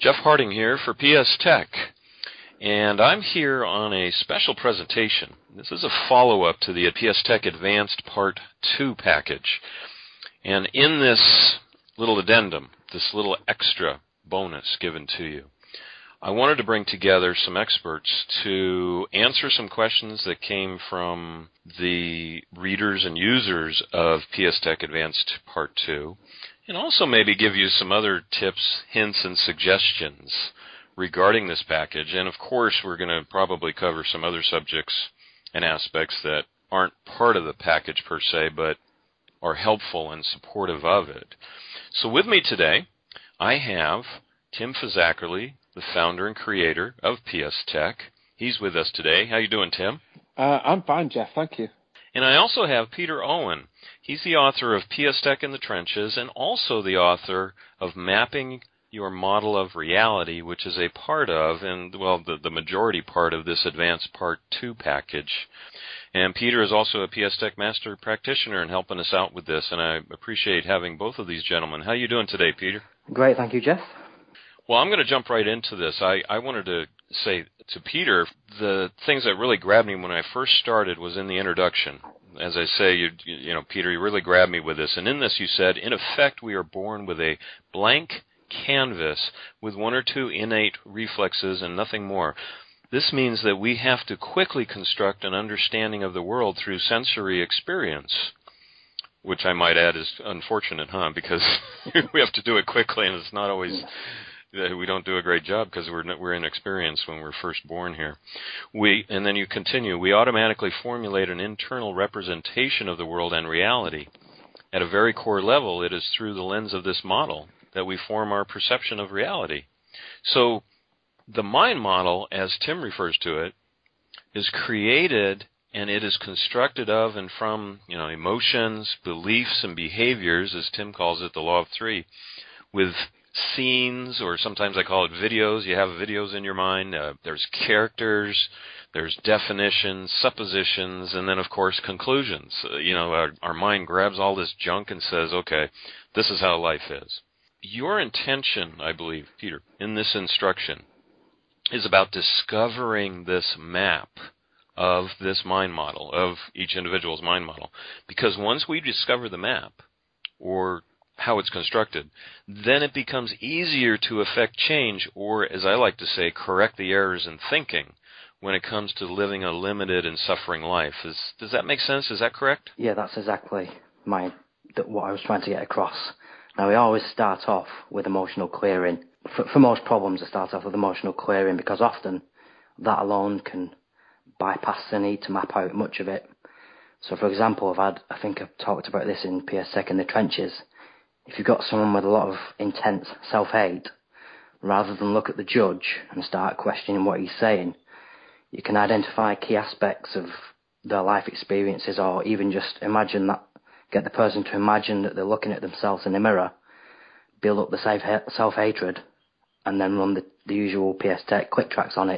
Jeff Harding here for PS Tech, and I'm here on a special presentation. This is a follow-up to the PS Tech Advanced Part 2 package, and in this little addendum, this little extra bonus given to you, I wanted to bring together some experts to answer some questions that came from the readers and users of PS Tech Advanced Part 2, and also maybe give you some other tips, hints, and suggestions regarding this package. And of course, we're going to probably cover some other subjects and aspects that aren't part of the package per se, but are helpful and supportive of it. So with me today, I have Tim Fazakerly, the founder and creator of PS Tech. He's with us today. How you doing, Tim? I'm fine, Jeff. Thank you. And I also have Peter Owen. He's the author of PS Tech in the Trenches and also the author of Mapping Your Model of Reality, which is a part of, and well, the majority part of this Advanced Part 2 package. And Peter is also a PS Tech Master Practitioner and helping us out with this, and I appreciate having both of these gentlemen. How you doing today, Peter? Great, thank you, Jeff. Well, I'm going to jump right into this. I wanted to say to Peter, the things that really grabbed me when I first started was in the introduction. As I say, you know, Peter, you really grabbed me with this. And in this you said, in effect, we are born with a blank canvas with one or two innate reflexes and nothing more. This means that we have to quickly construct an understanding of the world through sensory experience, which I might add is unfortunate, huh? Because we have to do it quickly, and it's not always... We don't do a great job because we're inexperienced when we're first born here. And then you continue, we automatically formulate an internal representation of the world and reality. At a very core level, it is through the lens of this model that we form our perception of reality. So the mind model, as Tim refers to it, is created and it is constructed of and from, you know, emotions, beliefs, and behaviors, as Tim calls it, the law of three, with scenes, or sometimes I call it videos. You have videos in your mind. There's characters, there's definitions, suppositions, and then, of course, conclusions. Our mind grabs all this junk and says, okay, this is how life is. Your intention, I believe, Peter, in this instruction is about discovering this map of this mind model, of each individual's mind model. Because once we discover the map, or how it's constructed, then it becomes easier to effect change, or, as I like to say, correct the errors in thinking when it comes to living a limited and suffering life. Does that make sense? Is that correct? Yeah, that's exactly what I was trying to get across. Now, we always start off with emotional clearing. For most problems, I start off with emotional clearing because often that alone can bypass the need to map out much of it. So, for example, I think I've talked about this in PS Tech in the Trenches. If you've got someone with a lot of intense self-hate, rather than look at the judge and start questioning what he's saying, you can identify key aspects of their life experiences, or even just get the person to imagine that they're looking at themselves in the mirror, build up the self-hatred, and then run the usual PS Tech click tracks on it.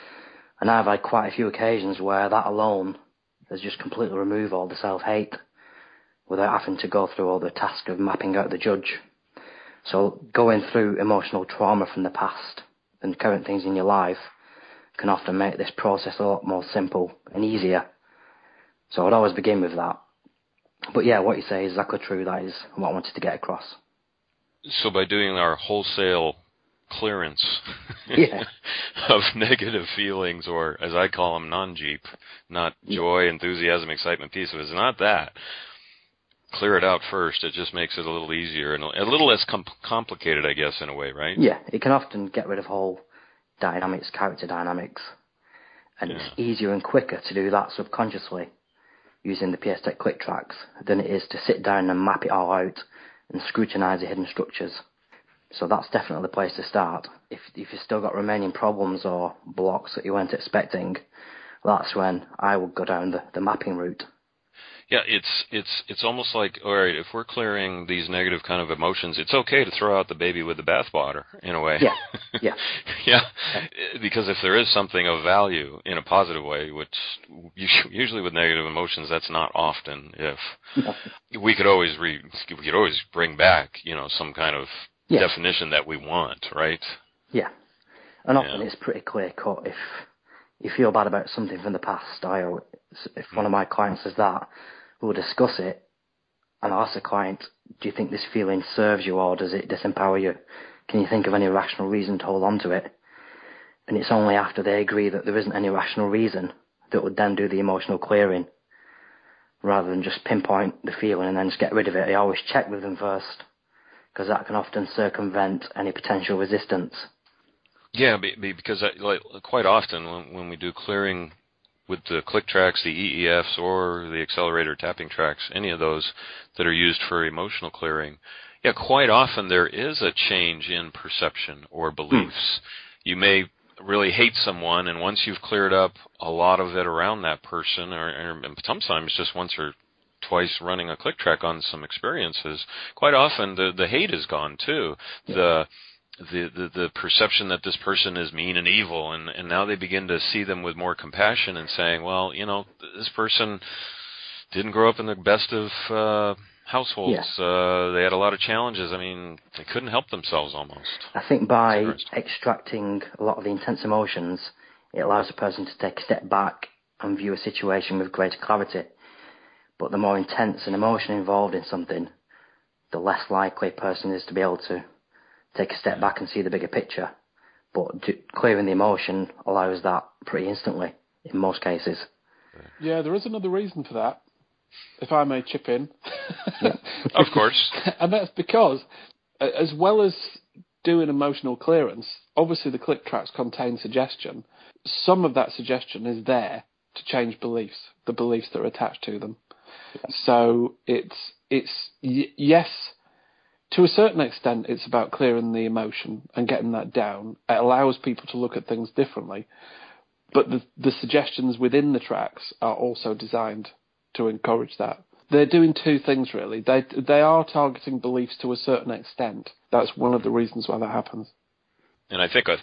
And I've had quite a few occasions where that alone has just completely removed all the self-hate, without having to go through all the task of mapping out the judge. So going through emotional trauma from the past and current things in your life can often make this process a lot more simple and easier. So I'd always begin with that. But yeah, what you say is exactly true. That is what I wanted to get across. So by doing our wholesale clearance yeah. of negative feelings, or as I call them, non-Jeep, not joy, enthusiasm, excitement, peace, if it's not that, clear it out first. It just makes it a little easier and a little less complicated, I guess, in a way, right? Yeah, it can often get rid of whole dynamics, character dynamics, and it's easier and quicker to do that subconsciously using the PS Tech click tracks than it is to sit down and map it all out and scrutinize the hidden structures. So that's definitely the place to start. If you've still got remaining problems or blocks that you weren't expecting, that's when I would go down the mapping route. Yeah, it's almost like, all right, if we're clearing these negative kind of emotions, it's okay to throw out the baby with the bathwater, in a way. Yeah. Yeah, because if there is something of value in a positive way, which usually with negative emotions, that's not often. If we could always bring back, some kind of definition that we want, right? Yeah. And often it's pretty clear cut. If you feel bad about something from the past, if one of my clients says that, we'll discuss it, and I'll ask the client, do you think this feeling serves you or does it disempower you? Can you think of any rational reason to hold on to it? And it's only after they agree that there isn't any rational reason that would then do the emotional clearing, rather than just pinpoint the feeling and then just get rid of it. I always check with them first, because that can often circumvent any potential resistance. Yeah, because quite often when we do clearing with the click tracks, the EEFs, or the accelerator tapping tracks, any of those that are used for emotional clearing, quite often there is a change in perception or beliefs. You may really hate someone, and once you've cleared up a lot of it around that person, or sometimes just once or twice running a click track on some experiences, quite often the hate is gone too. Yeah. The perception that this person is mean and evil, and now they begin to see them with more compassion and saying, well, this person didn't grow up in the best of households. Yeah. They had a lot of challenges. I mean, they couldn't help themselves almost. I think by extracting a lot of the intense emotions, it allows a person to take a step back and view a situation with greater clarity. But the more intense an emotion involved in something, the less likely a person is to be able to take a step back and see the bigger picture. But clearing the emotion allows that pretty instantly in most cases. Yeah, there is another reason for that, if I may chip in. Of course. And that's because, as well as doing emotional clearance, obviously the click tracks contain suggestion. Some of that suggestion is there to change beliefs, the beliefs that are attached to them. So it's yes, to a certain extent, it's about clearing the emotion and getting that down. It allows people to look at things differently. But the suggestions within the tracks are also designed to encourage that. They're doing two things, really. They are targeting beliefs to a certain extent. That's one of the reasons why that happens. And I think a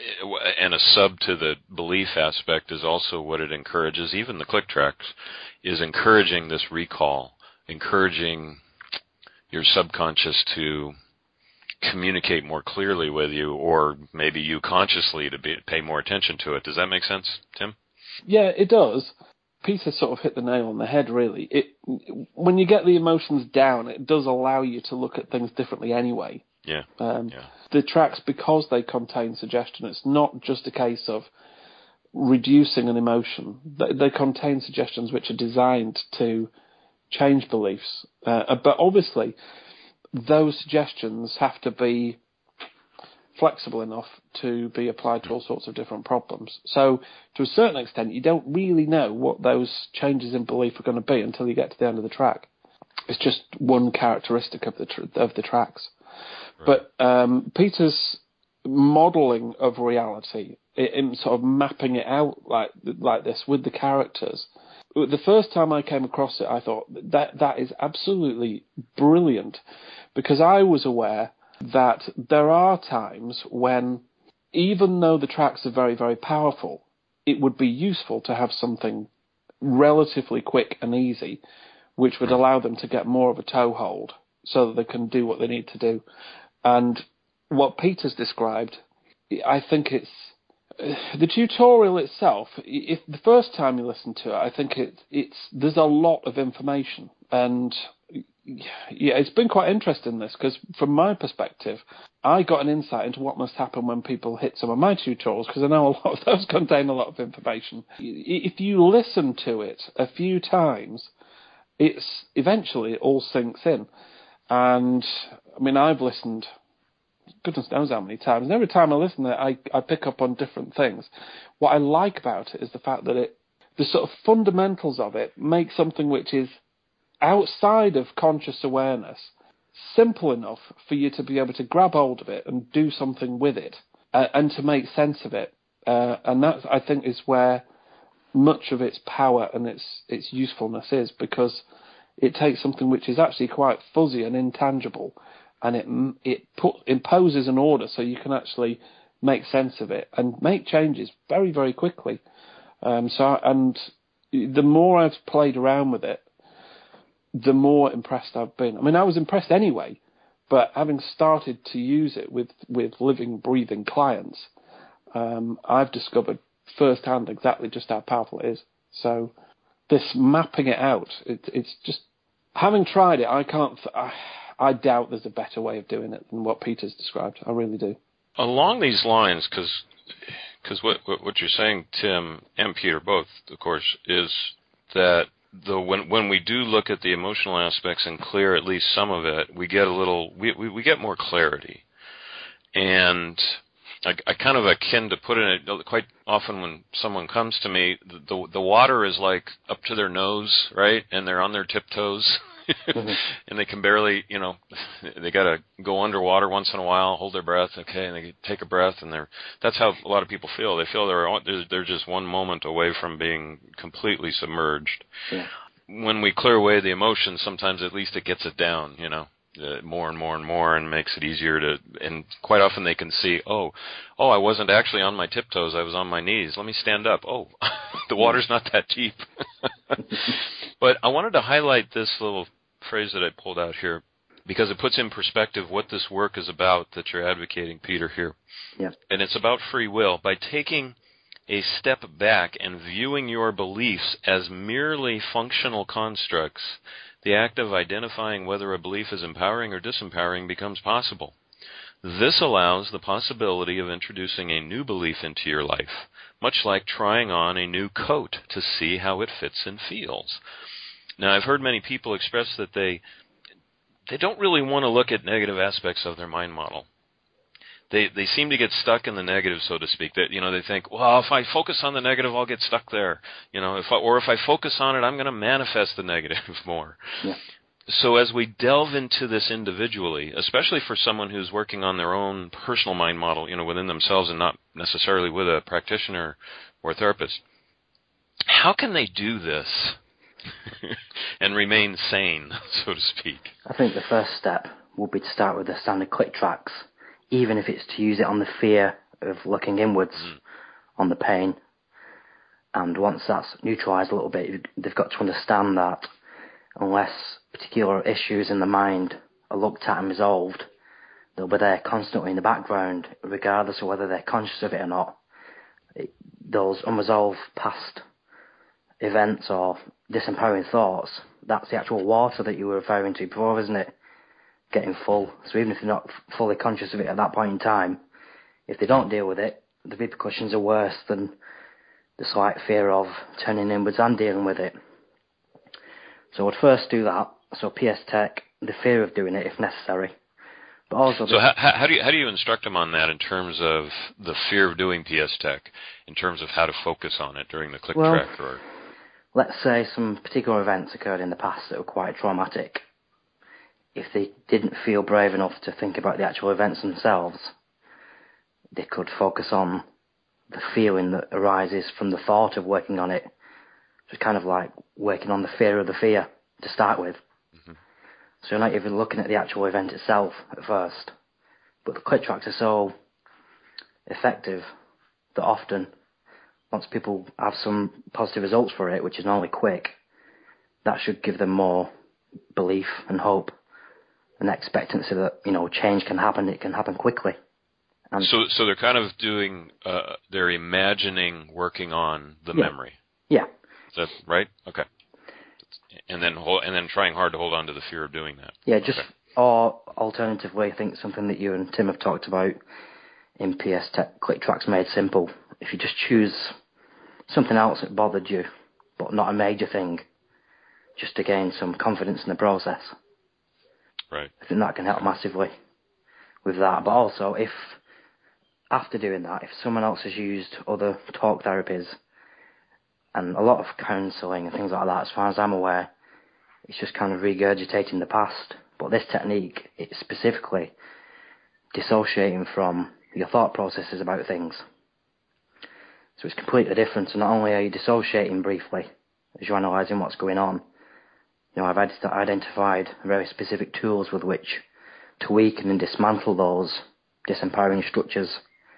sub to the belief aspect is also what it encourages, even the click tracks, is encouraging this recall, encouraging your subconscious to communicate more clearly with you, or maybe you consciously to pay more attention to it. Does that make sense, Tim? Yeah, it does. Peter sort of hit the nail on the head, really. When you get the emotions down, it does allow you to look at things differently anyway. Yeah. The tracks, because they contain suggestion, it's not just a case of reducing an emotion. They contain suggestions which are designed to change beliefs. But obviously, those suggestions have to be flexible enough to be applied to all sorts of different problems. So, to a certain extent, you don't really know what those changes in belief are going to be until you get to the end of the track. It's just one characteristic of the tracks. Right. But Peter's modelling of reality, in sort of mapping it out like this with the characters, the first time I came across it, I thought that is absolutely brilliant, because I was aware that there are times when, even though the tracks are very, very powerful, it would be useful to have something relatively quick and easy, which would allow them to get more of a toehold so that they can do what they need to do. And what Peter's described, I think it's the tutorial itself. If the first time you listen to it, I think there's a lot of information, and yeah, it's been quite interesting, this, because from my perspective, I got an insight into what must happen when people hit some of my tutorials, because I know a lot of those contain a lot of information. If you listen to it a few times, eventually it all sinks in. And I mean, I've listened goodness knows how many times, and every time I listen to it, I pick up on different things. What I like about it is the fact that the sort of fundamentals of it make something which is outside of conscious awareness simple enough for you to be able to grab hold of it and do something with it, and to make sense of it. And that, I think, is where much of its power and its usefulness is, because it takes something which is actually quite fuzzy and intangible, and it imposes an order so you can actually make sense of it and make changes very, very quickly. And the more I've played around with it, the more impressed I've been. I mean, I was impressed anyway, But having started to use it with living, breathing clients, I've discovered firsthand exactly just how powerful it is. So this mapping it out, it's just, having tried it, I doubt there's a better way of doing it than what Peter's described. I really do. Along these lines, because what you're saying, Tim and Peter both, of course, is that when we do look at the emotional aspects and clear at least some of it, we get we get more clarity. And I kind of akin to put it quite often when someone comes to me, the water is like up to their nose, right? And they're on their tiptoes. Mm-hmm. And they can barely, they got to go underwater once in a while, hold their breath, okay, and they take a breath, and that's how a lot of people feel. They feel they're just one moment away from being completely submerged. Yeah. When we clear away the emotions, sometimes at least it gets it down, more and more and more, and makes it easier to, and quite often they can see, oh, I wasn't actually on my tiptoes, I was on my knees. Let me stand up. Oh, the water's not that deep. But I wanted to highlight this little phrase that I pulled out here, because it puts in perspective what this work is about that you're advocating, Peter, here. Yeah. And it's about free will. By taking a step back and viewing your beliefs as merely functional constructs, the act of identifying whether a belief is empowering or disempowering becomes possible. This allows the possibility of introducing a new belief into your life, much like trying on a new coat to see how it fits and feels. Now, I've heard many people express that they don't really want to look at negative aspects of their mind model. They seem to get stuck in the negative, so to speak. That they think, well, if I focus on the negative, I'll get stuck there. If I focus on it, I'm going to manifest the negative more. Yeah. So as we delve into this individually, especially for someone who's working on their own personal mind model, within themselves and not necessarily with a practitioner or a therapist, how can they do this and remain sane, so to speak? I think the first step would be to start with the standard click tracks, even if it's to use it on the fear of looking inwards, on the pain. And once that's neutralised a little bit, they've got to understand that unless particular issues in the mind are looked at and resolved, they'll be there constantly in the background, regardless of whether they're conscious of it or not. Those unresolved past events or disempowering thoughts, that's the actual water that you were referring to before, isn't it? Getting full. So even if they're not fully conscious of it at that point in time, if they don't deal with it, the repercussions are worse than the slight fear of turning inwards and dealing with it. So I'd first do that. So PS Tech, the fear of doing it if necessary. But also, so how do you instruct them on that in terms of the fear of doing PS Tech, in terms of how to focus on it during the click track? Or let's say some particular events occurred in the past that were quite traumatic. If they didn't feel brave enough to think about the actual events themselves, they could focus on the feeling that arises from the thought of working on it. It's kind of like working on the fear of the fear to start with. Mm-hmm. So you're not even looking at the actual event itself at first. But the click tracks are so effective that often, once people have some positive results for it, which is normally quick, that should give them more belief and hope and expectancy that, change can happen. It can happen quickly. And so they're kind of doing, they're imagining working on the memory. Yeah. Is that right? Okay. And then trying hard to hold on to the fear of doing that. Yeah, or alternatively, I think something that you and Tim have talked about in PS Tech Click Tracks Made Simple. If you just choose something else that bothered you, but not a major thing, just to gain some confidence in the process. Right. I think that can help massively with that. But also, if after doing that, if someone else has used other talk therapies and a lot of counselling and things like that, as far as I'm aware, it's just kind of regurgitating the past. But this technique, it's specifically dissociating from your thought processes about things. So it's completely different. So not only are you dissociating briefly as you're analysing what's going on, I've identified very specific tools with which to weaken and dismantle those disempowering structures.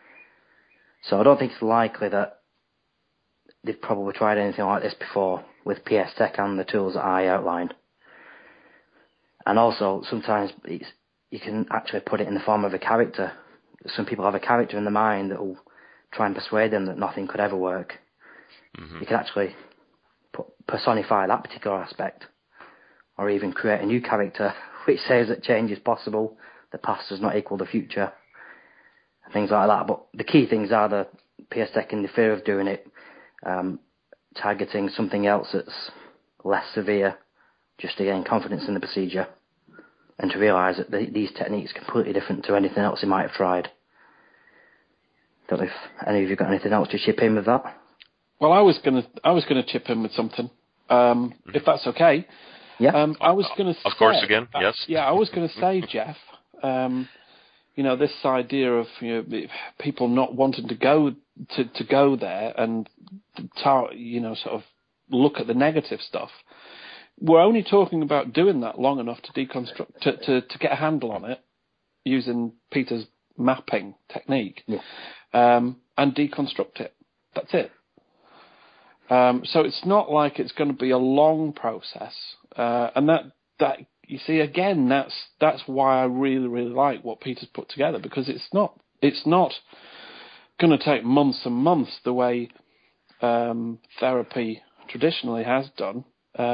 So I don't think it's likely that they've probably tried anything like this before with PS Tech and the tools that I outlined. And also, sometimes you can actually put it in the form of a character. Some people have a character in their mind that will try and persuade them that nothing could ever work. Mm-hmm. You can actually personify that particular aspect, or even create a new character which says that change is possible, the past does not equal the future, things like that. But the key things are the PS Tech and the fear of doing it, targeting something else that's less severe, just to gain confidence in the procedure, and to realise that these techniques are completely different to anything else you might have tried. Don't know if any of you got anything else to chip in with that. Well, I was gonna chip in with something, if that's okay. Yeah. I was gonna. Of course, again, yes. Yeah, I was gonna say, Jeff. This idea of people not wanting to go there and sort of look at the negative stuff. We're only talking about doing that long enough to deconstruct, to get a handle on it, using Peter's mapping technique, and deconstruct it. That's it. So it's not like it's going to be a long process, and that you see again, that's why I really, really like what Peter's put together, because it's not going to take months and months the way therapy traditionally has done.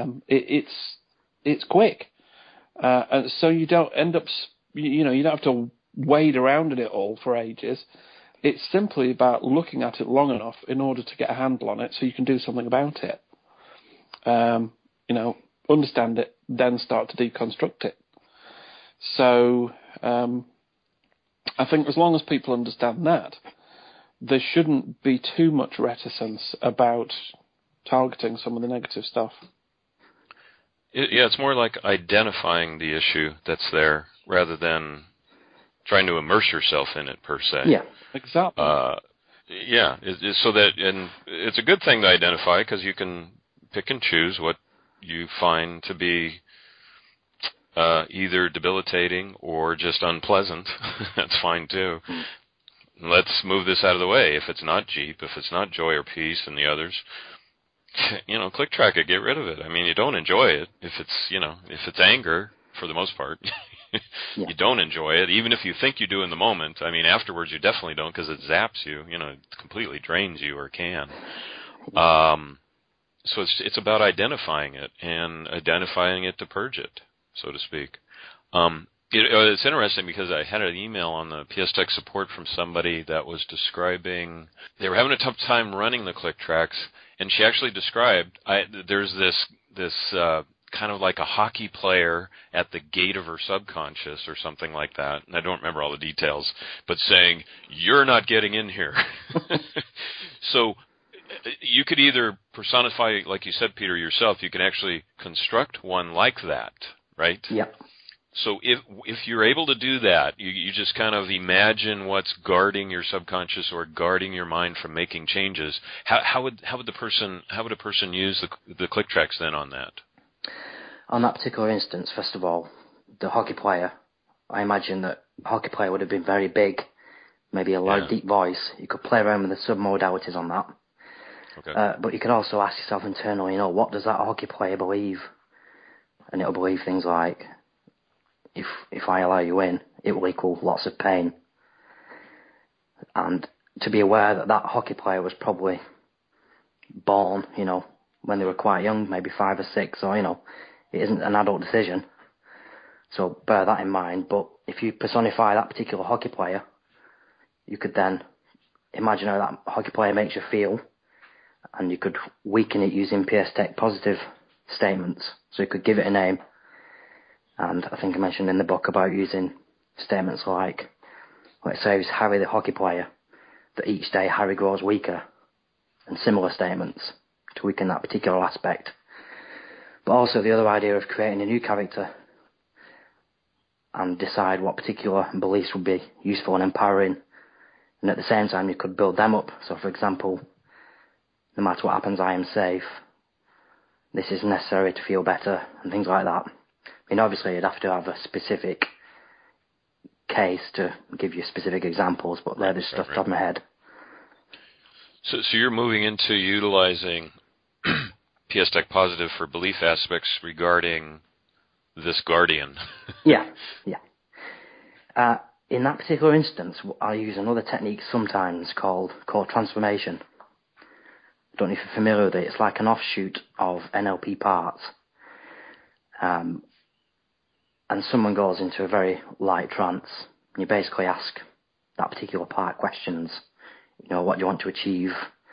It's quick, and so you don't end up, you don't have to wade around in it all for ages. It's simply about looking at it long enough in order to get a handle on it, so you can do something about it. Understand it, then start to deconstruct it. So I think as long as people understand that, there shouldn't be too much reticence about targeting some of the negative stuff. It's more like identifying the issue that's there rather than trying to immerse yourself in it per se. Yeah, exactly. So that, and it's a good thing to identify because you can pick and choose what you find to be either debilitating or just unpleasant. That's fine too. Let's move this out of the way. If it's not Jeep, if it's not Joy or Peace and the others, click track it, get rid of it. I mean, you don't enjoy it. If it's anger, for the most part, you don't enjoy it, even if you think you do in the moment. I mean, afterwards you definitely don't, because it zaps you, it completely drains you, or can. So it's about identifying it and identifying it to purge it, so to speak. It's interesting because I had an email on the PS Tech support from somebody that was describing they were having a tough time running the click tracks, and she actually described there's this kind of like a hockey player at the gate of her subconscious or something like that, and I don't remember all the details, but saying, "You're not getting in here." So you could either personify, like you said, Peter, yourself. You can actually construct one like that, right? Yep. So if you're able to do that, you just kind of imagine what's guarding your subconscious or guarding your mind from making changes. How would a person use the click tracks then on that? On that particular instance, first of all, the hockey player, I imagine that a hockey player would have been very big, maybe a loud, deep voice. You could play around with the submodalities on that. Okay. But you can also ask yourself internally, what does that hockey player believe? And it'll believe things like, if I allow you in, it will equal lots of pain. And to be aware that hockey player was probably born, when they were quite young, maybe 5 or 6, or, it isn't an adult decision. So bear that in mind. But if you personify that particular hockey player, you could then imagine how that hockey player makes you feel, and you could weaken it using PS Tech positive statements. So you could give it a name. And I think I mentioned in the book about using statements like, let's say it's Harry the hockey player, that each day Harry grows weaker, and similar statements to weaken that particular aspect. But also the other idea of creating a new character and decide what particular beliefs would be useful and empowering, and at the same time you could build them up. So for example, no matter what happens, I am safe, this is necessary to feel better, and things like that. I mean, obviously you'd have to have a specific case to give you specific examples, but they're just off the top of my head. So you're moving into utilizing PS Tech Positive for belief aspects regarding this guardian. Yeah. In that particular instance, I use another technique sometimes called transformation. I don't know if you're familiar with it. It's like an offshoot of NLP parts. And someone goes into a very light trance, and you basically ask that particular part questions. What do you want to achieve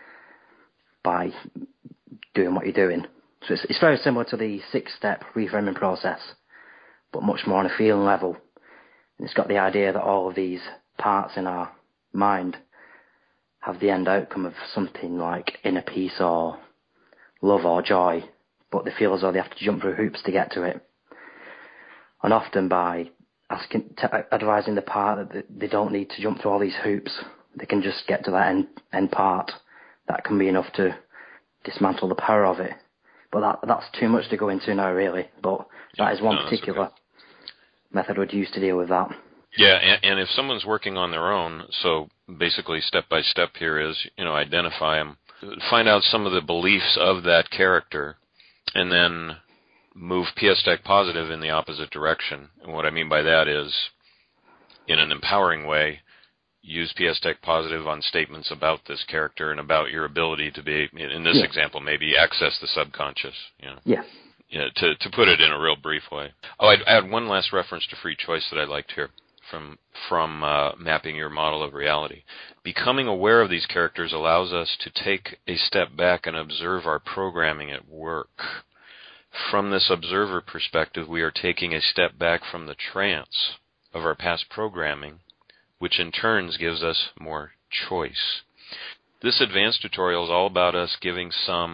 by doing what you're doing? So it's very similar to the 6-step reframing process, but much more on a feeling level. And it's got the idea that all of these parts in our mind have the end outcome of something like inner peace or love or joy, but they feel as though they have to jump through hoops to get to it. And often by advising the part that they don't need to jump through all these hoops, they can just get to that end part. That can be enough to dismantle the power of it. But that's too much to go into now, really. But that is one particular method I'd use to deal with that. Yeah, and if someone's working on their own, so basically step by step here is, identify them, find out some of the beliefs of that character, and then move PS Tech Positive in the opposite direction. And what I mean by that is, in an empowering way, use PS Tech Positive on statements about this character and about your ability to be, in this example, maybe access the subconscious. Yeah. To put it in a real brief way. Oh, I'd add one last reference to free choice that I liked here from mapping your model of reality. Becoming aware of these characters allows us to take a step back and observe our programming at work. From this observer perspective, we are taking a step back from the trance of our past programming, which in turn gives us more choice. This advanced tutorial is all about us giving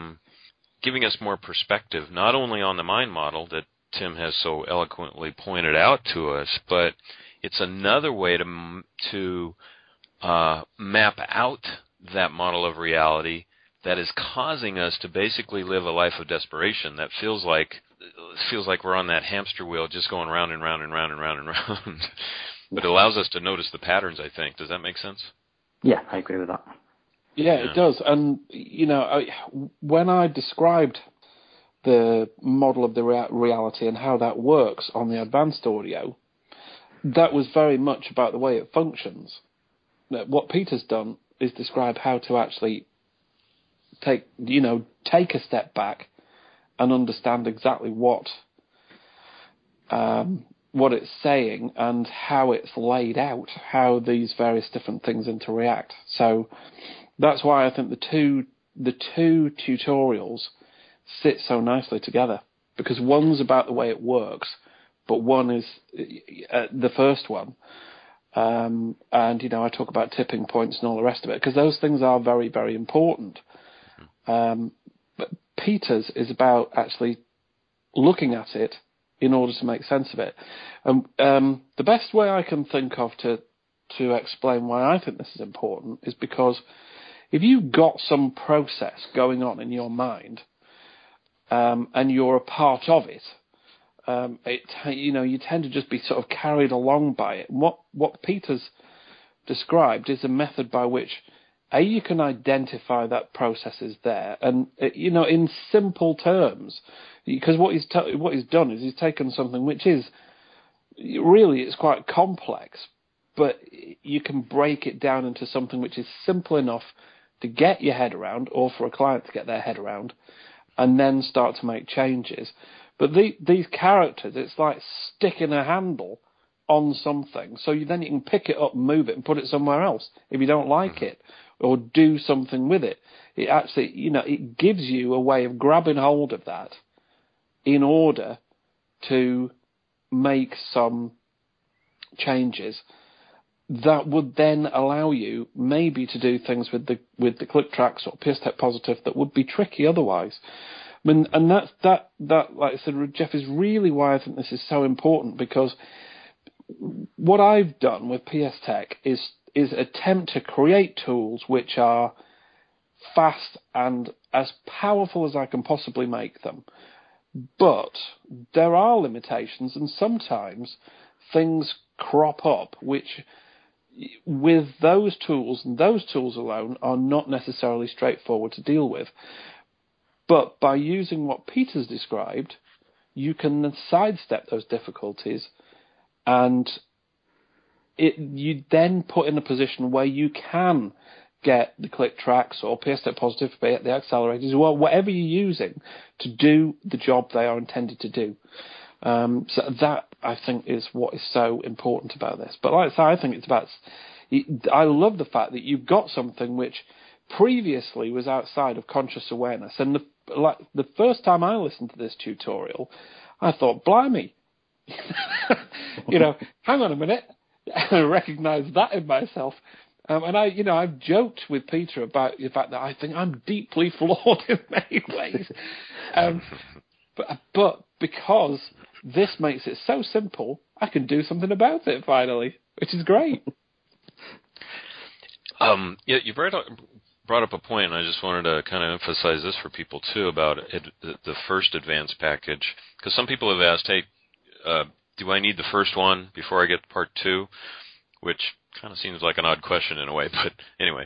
us more perspective, not only on the mind model that Tim has so eloquently pointed out to us, but it's another way to map out that model of reality that is causing us to basically live a life of desperation that feels like we're on that hamster wheel just going round and round and round and round and round. But it allows us to notice the patterns, I think. Does that make sense? Yeah, I agree with that. Yeah, it does. And, when I described the model of the reality and how that works on the advanced audio, that was very much about the way it functions. What Peter's done is describe how to actually take a step back and understand exactly what it's saying and how it's laid out, how these various different things interact. So that's why I think the two tutorials sit so nicely together, because one's about the way it works, but one is the first one. And, I talk about tipping points and all the rest of it, because those things are very, very important. But Peter's is about actually looking at it in order to make sense of it. The best way I can think of to explain why I think this is important is because if you've got some process going on in your mind, and you're a part of it, you tend to just be sort of carried along by it. What Peter's described is a method by which you can identify that process is there, and in simple terms, because what he's done is he's taken something which is really it's quite complex, but you can break it down into something which is simple enough to get your head around, or for a client to get their head around, and then start to make changes. But these characters, it's like sticking a handle on something, so you can pick it up, move it, and put it somewhere else if you don't like it, or do something with it. It actually, it gives you a way of grabbing hold of that in order to make some changes that would then allow you maybe to do things with the click tracks or PS Tech Positive that would be tricky otherwise. I mean, and that like I said, Jeff, is really why I think this is so important, because what I've done with PS Tech is attempt to create tools which are fast and as powerful as I can possibly make them. But there are limitations, and sometimes things crop up which, with those tools and those tools alone, are not necessarily straightforward to deal with. But by using what Peter's described, you can sidestep those difficulties and you then put in a position where you can get the click tracks or PS Tech Positive, the accelerators, or whatever you're using to do the job they are intended to do. So that, I think, is what is so important about this. But like I say, I think it's about... I love the fact that you've got something which previously was outside of conscious awareness. And the first time I listened to this tutorial, I thought, blimey, hang on a minute. I recognise that in myself. And I've joked with Peter about the fact that I think I'm deeply flawed in many ways. But because this makes it so simple, I can do something about it finally, which is great. You brought up a point, and I just wanted to kind of emphasize this for people too about the first advanced package, because some people have asked, hey, do I need the first one before I get to part 2? Which kind of seems like an odd question in a way, but anyway.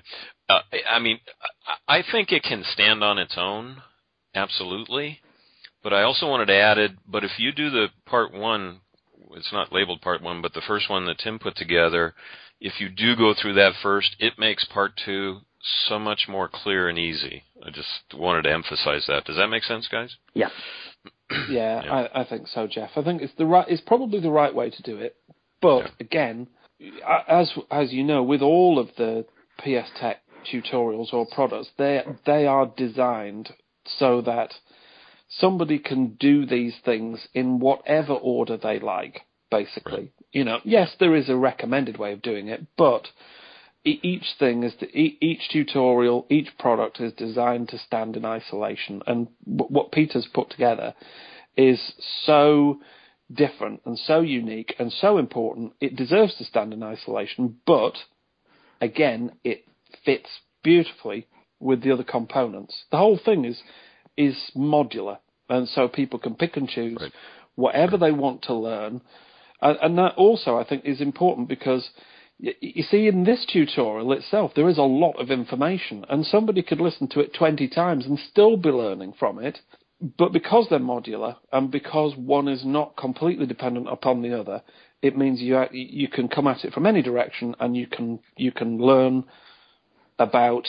I think it can stand on its own, absolutely. But I also wanted to add it, but if you do the part 1, it's not labeled part 1, but the first one that Tim put together, if you do go through that first, it makes part 2 so much more clear and easy. I just wanted to emphasize that. Does that make sense, guys? Yeah. Yeah. I think so, Jeff. I think it's probably the right way to do it. But again, as you know, with all of the PS Tech tutorials or products, they are designed so that somebody can do these things in whatever order they like, basically. Right. Yes, there is a recommended way of doing it, but each tutorial, each product is designed to stand in isolation. And what Peter's put together is so different and so unique and so important, it deserves to stand in isolation, but again, it fits beautifully with the other components. The whole thing is modular, and so people can pick and choose whatever they want to learn. And that also, I think, is important because, you see, in this tutorial itself, there is a lot of information, and somebody could listen to it 20 times and still be learning from it. But because they're modular, and because one is not completely dependent upon the other, it means you can come at it from any direction, and you can learn about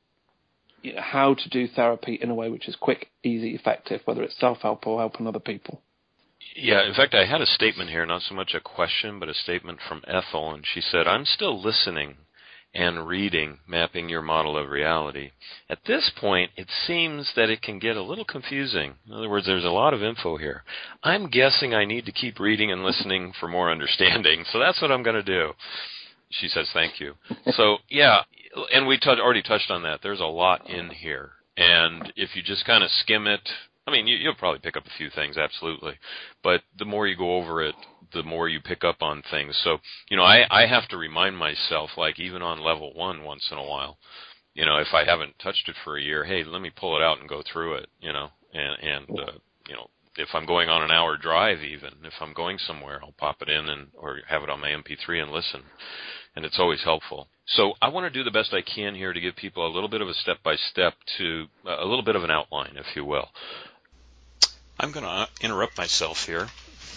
how to do therapy in a way which is quick, easy, effective, whether it's self-help or helping other people. Yeah, in fact, I had a statement here, not so much a question, but a statement from Ethel, and she said, I'm still listening and reading Mapping Your Model of Reality. At this point, it seems that it can get a little confusing. In other words, there's a lot of info here. I'm guessing I need to keep reading and listening for more understanding, so that's what I'm going to do. She says, thank you. So, yeah, and we already touched on that. There's a lot in here, and if you just kind of skim it, I mean, you'll probably pick up a few things, absolutely. But the more you go over it, the more you pick up on things. So, I have to remind myself, like even on level 1 once in a while, if I haven't touched it for a year, hey, let me pull it out and go through it, and if I'm going on an hour drive even, if I'm going somewhere, I'll pop it in or have it on my MP3 and listen. And it's always helpful. So I want to do the best I can here to give people a little bit of a step-by-step to a little bit of an outline, if you will. I'm going to interrupt myself here,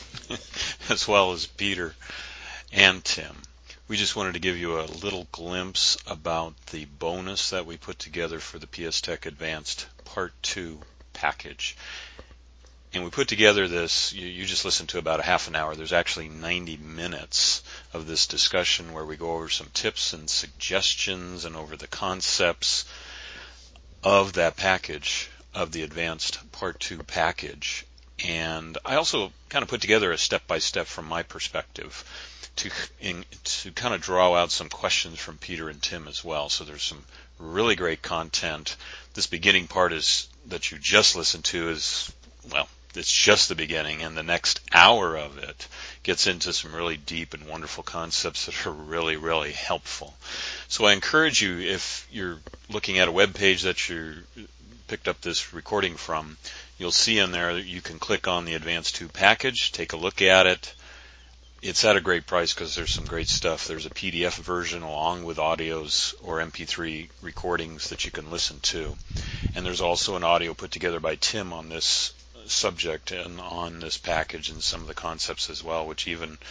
as well as Peter and Tim. We just wanted to give you a little glimpse about the bonus that we put together for the PS Tech Advanced Part 2 package. And we put together this, you just listened to about a half an hour. There's actually 90 minutes of this discussion where we go over some tips and suggestions and over the concepts of that package, of the Advanced Part 2 package. And I also kind of put together a step-by-step from my perspective to kind of draw out some questions from Peter and Tim as well. So there's some really great content. This beginning part that you just listened to is, well, it's just the beginning, and the next hour of it gets into some really deep and wonderful concepts that are really, really helpful. So I encourage you, if you're looking at a web page that you picked up this recording from, you'll see in there that you can click on the Advanced 2 package, take a look at it. It's at a great price because there's some great stuff. There's a PDF version along with audios or MP3 recordings that you can listen to. And there's also an audio put together by Tim on this subject and on this package and some of the concepts as well, which even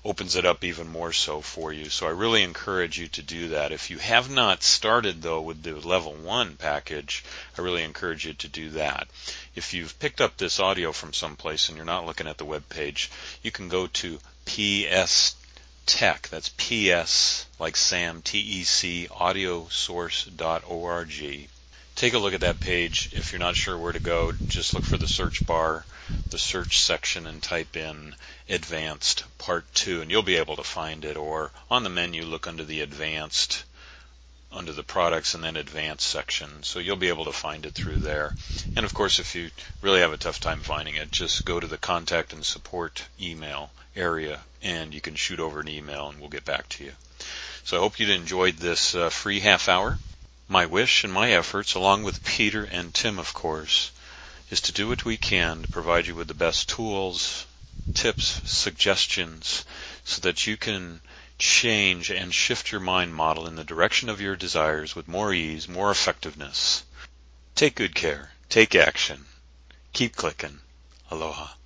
opens it up even more so for you. So I really encourage you to do that. If you have not started, though, with the Level 1 package, I really encourage you to do that. If you've picked up this audio from someplace and you're not looking at the web page, you can go to PS Tech, that's PS like Sam, TEC, audiosource.org. Take a look at that page. If you're not sure where to go, just look for the search bar, the search section, and type in Advanced Part 2, and you'll be able to find it. Or on the menu, look under the Advanced, under the Products, and then Advanced section. So you'll be able to find it through there. And of course, if you really have a tough time finding it, just go to the Contact and Support email area, and you can shoot over an email, and we'll get back to you. So I hope you enjoyed this free half hour. My wish and my efforts, along with Peter and Tim, of course, is to do what we can to provide you with the best tools, tips, suggestions, so that you can change and shift your mind model in the direction of your desires with more ease, more effectiveness. Take good care. Take action. Keep clicking. Aloha.